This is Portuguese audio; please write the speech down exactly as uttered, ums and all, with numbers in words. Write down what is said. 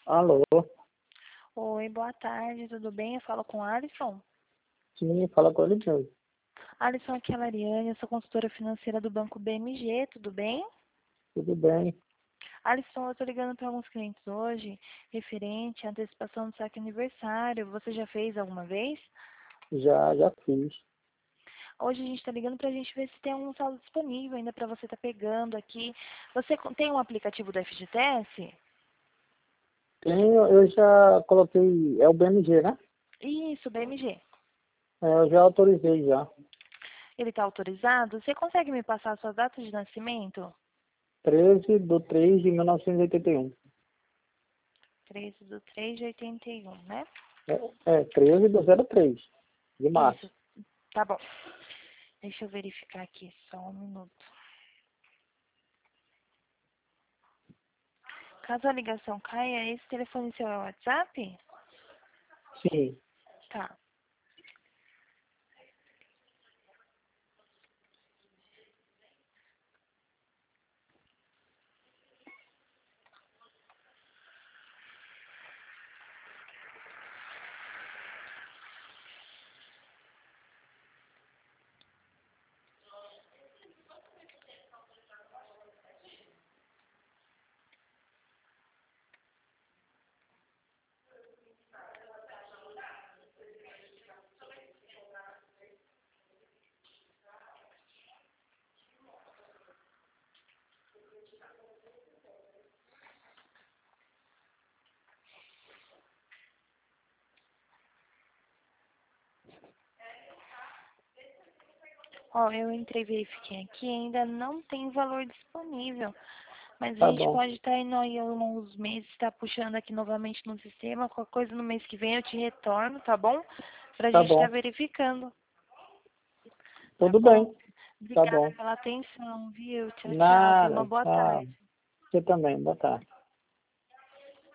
Alô? Oi, boa tarde, tudo bem? Eu falo com o Alisson. Sim, fala com ele mesmo. Alisson, aqui é a Lariane, eu sou consultora financeira do Banco B M G, tudo bem? Tudo bem? Alisson, eu estou ligando para alguns clientes hoje, referente à antecipação do saque aniversário. Você já fez alguma vez? Já, já fiz. Hoje a gente está ligando para a gente ver se tem algum saldo disponível ainda para você estar pegando aqui. Você co- tem um aplicativo do F G T S? Tenho, eu já coloquei, é o B M G, né? Isso, B M G. É, eu já autorizei já. Ele está autorizado? Você consegue me passar a sua data de nascimento? treze de três de mil novecentos e oitenta e um. treze de três de oitenta e um, né? É, é treze do zero três de março. Isso, tá bom. Deixa eu verificar aqui, só um minuto. Caso a ligação caia, esse telefone seu é o WhatsApp? Sim. Tá. Ó, eu entrei e verifiquei aqui, ainda não tem valor disponível. Mas a Tá gente bom. pode estar indo aí alguns meses, tá puxando aqui novamente no sistema. Qualquer coisa no mês que vem eu te retorno, tá bom? Pra Tá gente estar bom. verificando, tá Tudo bom? bem. Tá Obrigada bom. pela atenção, viu? Tchau, tchau. Tenha uma Nada. boa Tchau. tarde. Você também. Boa tarde.